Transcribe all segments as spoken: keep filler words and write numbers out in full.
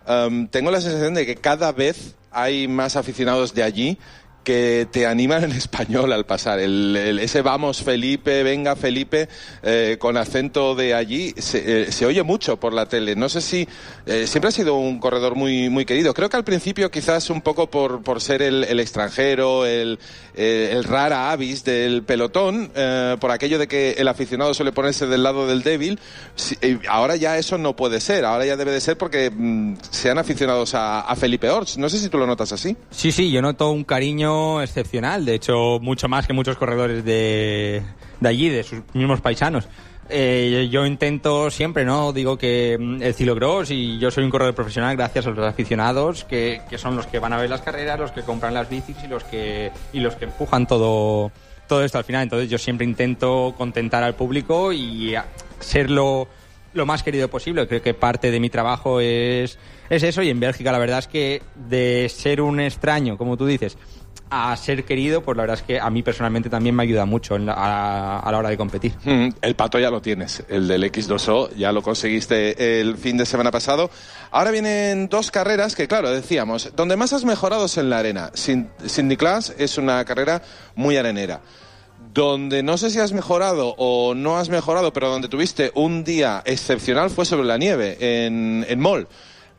um, tengo la sensación de que cada vez hay más aficionados de allí que te animan en español al pasar. El, el, ese vamos Felipe, venga Felipe, eh, con acento de allí, se, eh, se oye mucho por la tele. No sé si eh, siempre ha sido un corredor muy muy querido. Creo que al principio quizás un poco por, por ser el, el extranjero, el, eh, el rara avis del pelotón, eh, por aquello de que el aficionado suele ponerse del lado del débil. Si, eh, ahora ya eso no puede ser. Ahora ya debe de ser porque mm, sean aficionados a, a Felipe Orts. No sé si tú lo notas así. Sí, sí, yo noto un cariño excepcional, de hecho mucho más que muchos corredores de, de allí, de sus mismos paisanos. Eh, yo intento siempre, ¿no? Digo que el ciclocross, y yo soy un corredor profesional gracias a los aficionados que, que son los que van a ver las carreras, los que compran las bicis y los que y los que empujan todo todo esto al final. Entonces yo siempre intento contentar al público y ser lo, lo más querido posible. Creo que parte de mi trabajo es, es eso, y en Bélgica la verdad es que de ser un extraño, como tú dices, a ser querido, pues la verdad es que a mí personalmente también me ayuda mucho en la, a, a la hora de competir. Mm, el pato ya lo tienes, el del equis dos o, ya lo conseguiste el fin de semana pasado. Ahora vienen dos carreras que, claro, decíamos, donde más has mejorado es en la arena. Sint-Niklaas es una carrera muy arenera. Donde no sé si has mejorado o no has mejorado, pero donde tuviste un día excepcional fue sobre la nieve, en, en Mol.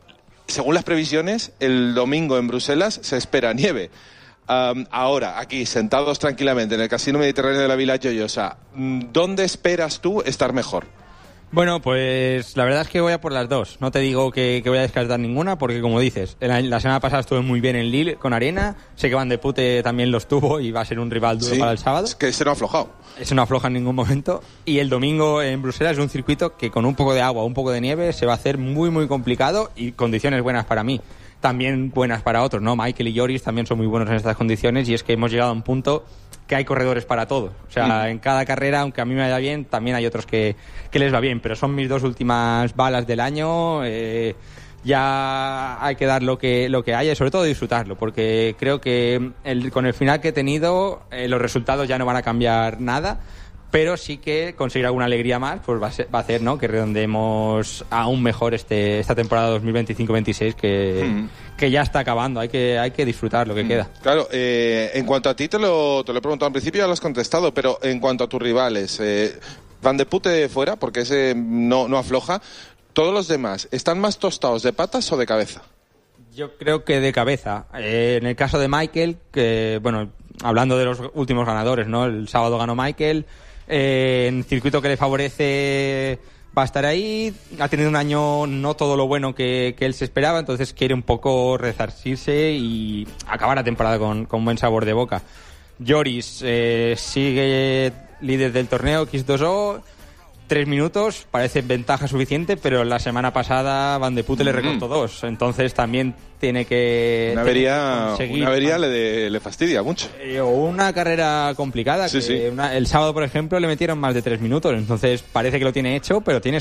Según las previsiones, el domingo en Bruselas se espera nieve. Um, ahora, aquí, sentados tranquilamente en el Casino Mediterráneo de la Vila Joyosa, ¿dónde esperas tú estar mejor? Bueno, pues la verdad es que voy a por las dos. No te digo que, que voy a descartar ninguna, porque como dices, la, la semana pasada estuve muy bien en Lille con arena. Sé que Van de Putte también los tuvo y va a ser un rival duro, sí, para el sábado. Es que ese no ha aflojado. Ese no afloja en ningún momento. Y el domingo en Bruselas es un circuito que con un poco de agua, un poco de nieve, se va a hacer muy, muy complicado, y condiciones buenas para mí. También buenas para otros, ¿no? Michael y Joris también son muy buenos en estas condiciones, y es que hemos llegado a un punto que hay corredores para todo. O sea, mm. en cada carrera, aunque a mí me vaya bien, también hay otros que, que les va bien, pero son mis dos últimas balas del año. Eh, ya hay que dar lo que, lo que haya y sobre todo disfrutarlo, porque creo que el, con el final que he tenido, eh, los resultados ya no van a cambiar nada, pero sí que conseguir alguna alegría más pues va a, ser, va a hacer, ¿no?, que redondeemos aún mejor este esta temporada dos mil veinticinco veintiséis que, mm. que ya está acabando. Hay que hay que disfrutar lo que mm. queda. Claro, eh, en cuanto a ti te lo, te lo he preguntado al principio, ya lo has contestado, pero en cuanto a tus rivales, eh, Van de Putte fuera, porque ese no, no afloja. ¿Todos los demás están más tostados de patas o de cabeza? Yo creo que de cabeza. Eh, en el caso de Michael, que bueno, hablando de los últimos ganadores, ¿no? El sábado ganó Michael. Eh, en circuito que le favorece va a estar ahí. Ha tenido un año no todo lo bueno que, que él se esperaba, entonces quiere un poco resarcirse y acabar la temporada con, con buen sabor de boca. Joris eh, sigue líder del torneo equis dos o, tres minutos, parece ventaja suficiente, pero la semana pasada Van de Putte mm. le recortó dos, entonces también tiene que... Una avería, una avería le, le fastidia mucho. Eh, o una carrera complicada, sí, que sí. Una, el sábado, por ejemplo, le metieron más de tres minutos, entonces parece que lo tiene hecho, pero tienes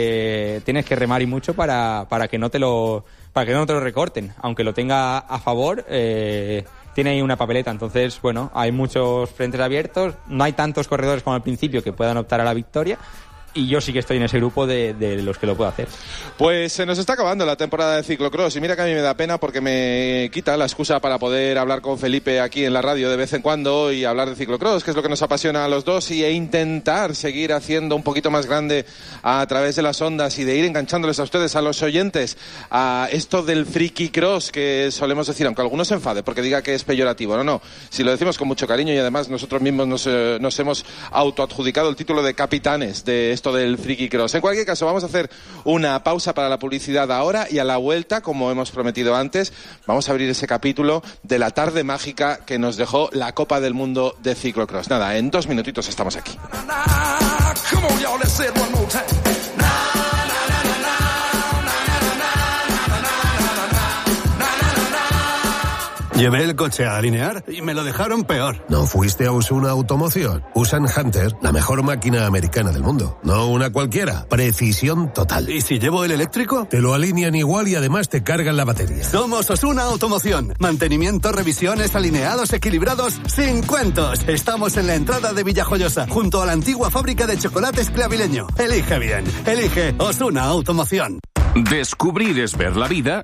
que tienes que remar y mucho para, para que no te lo para que no te lo recorten, aunque lo tenga a favor. Eh, tiene ahí una papeleta, entonces, bueno, hay muchos frentes abiertos, no hay tantos corredores como al principio que puedan optar a la victoria, y yo sí que estoy en ese grupo de, de los que lo puedo hacer. Pues se nos está acabando la temporada de ciclocross, y mira que a mí me da pena porque me quita la excusa para poder hablar con Felipe aquí en la radio de vez en cuando y hablar de ciclocross, que es lo que nos apasiona a los dos, y e intentar seguir haciendo un poquito más grande a través de las ondas y de ir enganchándoles a ustedes, a los oyentes, a esto del friki cross que solemos decir, aunque algunos se enfade porque diga que es peyorativo. No, no, si lo decimos con mucho cariño, y además nosotros mismos nos, eh, nos hemos autoadjudicado el título de capitanes de esto del friki cross. En cualquier caso, vamos a hacer una pausa para la publicidad ahora, y a la vuelta, como hemos prometido antes, vamos a abrir ese capítulo de la tarde mágica que nos dejó la Copa del Mundo de ciclocross. Nada, en dos minutitos estamos aquí. Llevé el coche a alinear y me lo dejaron peor. ¿No fuiste a Osuna Automoción? Usan Hunter, la mejor máquina americana del mundo. No una cualquiera. Precisión total. ¿Y si llevo el eléctrico? Te lo alinean igual y además te cargan la batería. Somos Osuna Automoción. Mantenimiento, revisiones, alineados, equilibrados, sin cuentos. Estamos en la entrada de Villajoyosa, junto a la antigua fábrica de chocolates Clavileño. Elige bien. Elige Osuna Automoción. Descubrir es ver la vida